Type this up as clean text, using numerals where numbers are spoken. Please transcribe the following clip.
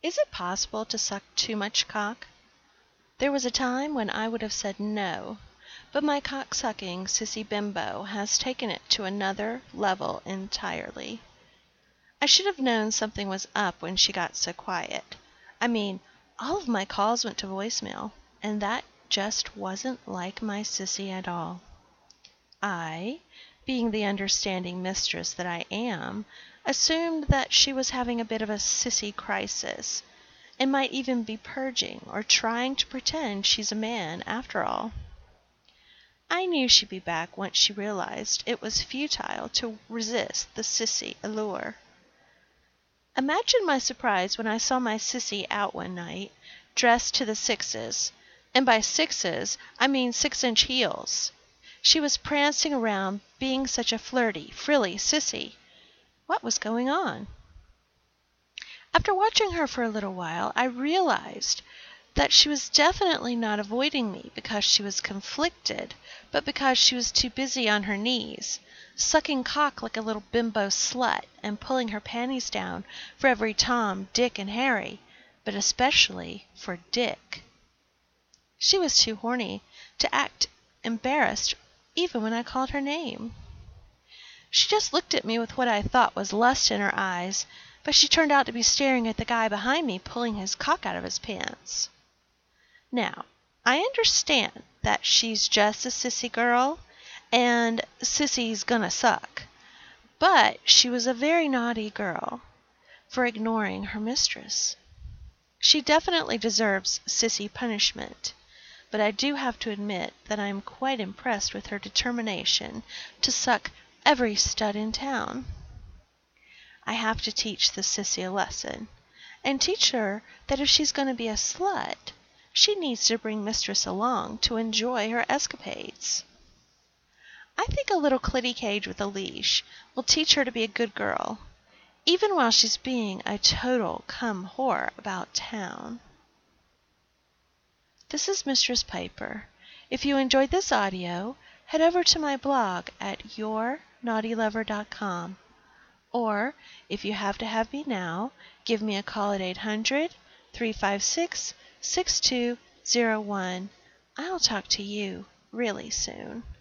Is it possible to suck too much cock? There was a time when I would have said no, but my cock-sucking sissy bimbo has taken it to another level entirely. I should have known something was up when she got so quiet. I mean, all of my calls went to voicemail, and that just wasn't like my sissy at all. I, being the understanding mistress that I am, assumed that she was having a bit of a sissy crisis, and might even be purging or trying to pretend she's a man after all. I knew she'd be back once she realized it was futile to resist the sissy allure. Imagine my surprise when I saw my sissy out one night, dressed to the sixes, and by sixes I mean 6-inch heels. She was prancing around, being such a flirty, frilly sissy. What was going on? After watching her for a little while, I realized that she was definitely not avoiding me because she was conflicted, but because she was too busy on her knees, sucking cock like a little bimbo slut and pulling her panties down for every Tom, Dick, and Harry, but especially for Dick. She was too horny to act embarrassed even when I called her name. She just looked at me with what I thought was lust in her eyes, but she turned out to be staring at the guy behind me pulling his cock out of his pants. Now, I understand that she's just a sissy girl, and sissy's gonna suck, but she was a very naughty girl for ignoring her mistress. She definitely deserves sissy punishment, but I do have to admit that I am quite impressed with her determination to suck every stud in town. I have to teach the sissy a lesson, and teach her that if she's going to be a slut, she needs to bring mistress along to enjoy her escapades. I think a little clitty cage with a leash will teach her to be a good girl, even while she's being a total cum whore about town. This is Mistress Piper. If you enjoyed this audio, head over to my blog at yournaughtylover.com. Or, if you have to have me now, give me a call at 800-356-6201. I'll talk to you really soon.